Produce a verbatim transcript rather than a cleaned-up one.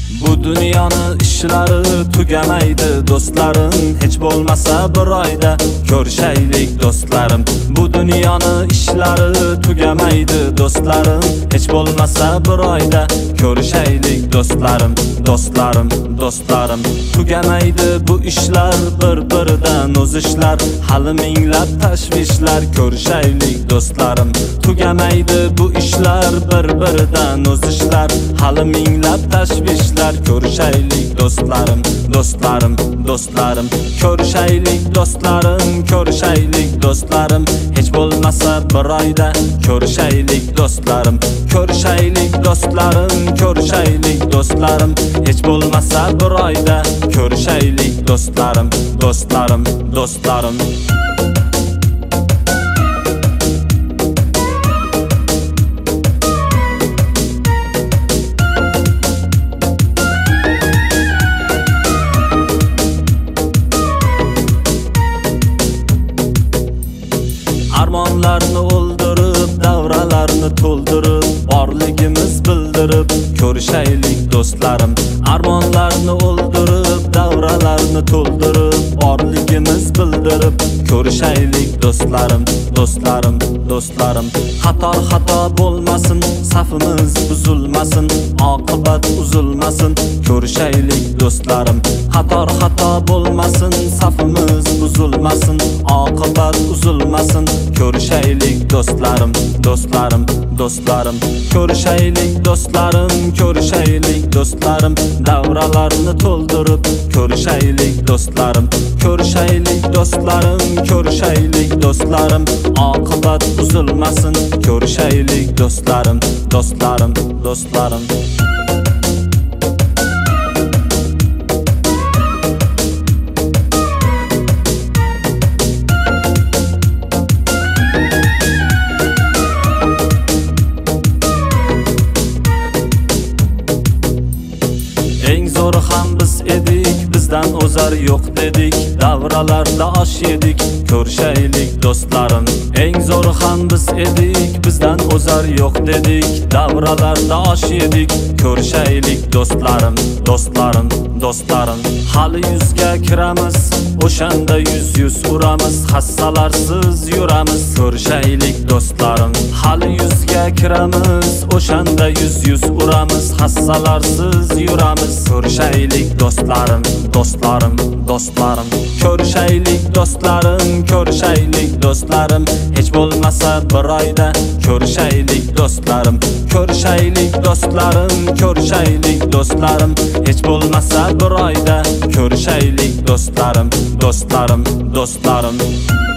Bu dünyani ishlari tugamaydi do'stlarim, hech bo'lmasa bir oyda ko'rishaylik do'stlarim. Bu dünyani ishlari tugamaydi do'stlarim, hech bo'lmasa bir oyda ko'rishaylik do'stlarim, do'stlarim, do'stlarim. Tugamaydi bu ishlar bir-biridan o'zishlar, hali minglab tashvishlar, ko'rishaylik do'stlarim. Tugamaydi bu ishlar bir-biridan o'zishlar, hali minglab tashvishlar, ko'rishaylik do'stlarim, do'stlarim, do'stlarim. Ko'rishaylik do'stlarim, ko'rishaylik do'stlarim, hech bo'lmasa bir oyda ko'rishaylik do'stlarim. Ko'rishaylik do'stlarim, ko'rishaylik do'stlarim, hech bo'lmasa bir oyda ko'rishaylik do'stlarim, do'stlarim, do'stlarim. Armonlarni o'ldirib, davralarni to'ldirib, borligimiz bildirib ko'rishaylik do'stlarim. Armonlarni o'ldirib, davralarni to'ldirib, borligimiz bildirib ko'rishaylik do'stlarim, do'stlarim, do'stlarim. Xator xato bo'lmasin, safimiz buzilmasin, oqibat uzilmasin, ko'rishaylik do'stlarim. Xator xato bo'lmasin, safimiz buzilmasin, oqibat uzilmasin, ko'rishaylik do'stlarim, do'stlarim, do'stlarim. Ko'rishaylik do'stlarim, ko'rishaylik do'stlarim, davralarni to'ldirib ko'rishaylik do'stlarim. Ko'rishaylik do'stlarim, ko'rishaylik do'stlarim, oqibat uzilmasin, ko'rishaylik do'stlarim, do'stlarim, do'stlarim. Eng zo'ri ham biz edik, bizdan o'zar yo'q dedik, davralarda osh yedik, ko'rishaylik do'stlarim. Eng zo'ri ham biz edik, bizdan o'zar yo'q dedik, davralarda osh yedik, ko'rishaylik do'stlarim, do'stlarim, do'stlarim. Hali yuzga kiramiz, o'shanda yuz yuz uramiz, hassalarsiz yuramiz, ko'rishaylik do'stlarim. Hali yuzga kiramiz, o'shanda yuz yuz uramiz, hassalarsiz yuramiz, ko'rishaylik do'stlarim, do'stlarim, do'stlarim. Ko'rishaylik do'stlarim, ko'rishaylik do'stlarim, hech bo'lmasa bir oyda ko'rishaylik do'stlarim. Ko'rishaylik do'stlarim, ko'rishaylik do'stlarim, hech bo'lmasa bir oyda ko'rishaylik do'stlarim, do'stlarim, do'stlarim.